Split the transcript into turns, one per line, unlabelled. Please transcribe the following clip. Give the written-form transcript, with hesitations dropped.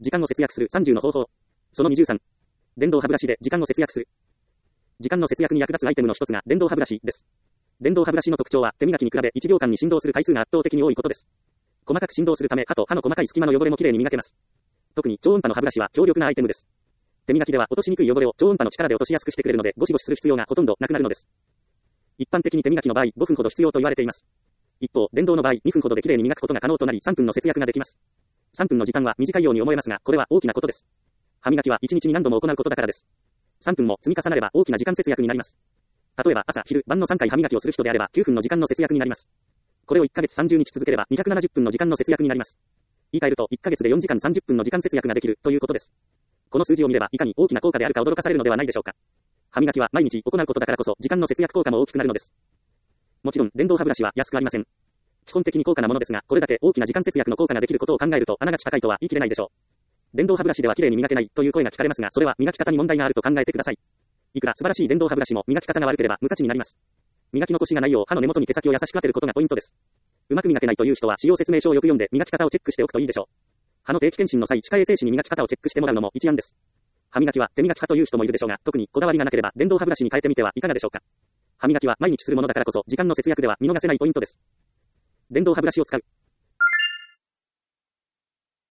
時間を節約する30の方法。その23。電動歯ブラシで時間を節約する。時間の節約に役立つアイテムの一つが電動歯ブラシです。電動歯ブラシの特徴は手磨きに比べ1秒間に振動する回数が圧倒的に多いことです。細かく振動するため歯と歯の細かい隙間の汚れもきれいに磨けます。特に超音波の歯ブラシは強力なアイテムです。手磨きでは落としにくい汚れを超音波の力で落としやすくしてくれるのでゴシゴシする必要がほとんどなくなるのです。一般的に手磨きの場合5分ほど必要と言われています。一方、電動の場合2分ほどできれいに磨くことが可能となり3分の節約ができます。3分の時間は短いように思えますが、これは大きなことです。歯磨きは1日に何度も行うことだからです。3分も積み重なれば大きな時間節約になります。例えば朝、昼、晩の3回歯磨きをする人であれば9分の時間の節約になります。これを1ヶ月30日続ければ270分の時間の節約になります。言い換えると1ヶ月で4時間30分の時間節約ができるということです。この数字を見ればいかに大きな効果であるか驚かされるのではないでしょうか。歯磨きは毎日行うことだからこそ時間の節約効果も大きくなるのです。もちろん電動歯ブラシは安くありません。基本的に高価なものですが、これだけ大きな時間節約の効果ができることを考えるとあながち高いとは言い切れないでしょう。電動歯ブラシでは綺麗に磨けないという声が聞かれますが、それは磨き方に問題があると考えてください。いくら素晴らしい電動歯ブラシも磨き方が悪ければ無価値になります。磨き残しがないよう歯の根元に毛先を優しく当てることがポイントです。うまく磨けないという人は使用説明書をよく読んで磨き方をチェックしておくといいでしょう。歯の定期検診の際、歯科衛生士に磨き方をチェックしてもらうのも一案です。歯磨きは手磨き派という人もいるでしょうが、特にこだわりがなければ電動歯ブラシに変えてみてはいかがでしょうか。歯磨きは毎日するものだからこそ時間の節約では見逃せないポイントです。電動歯ブラシを使う。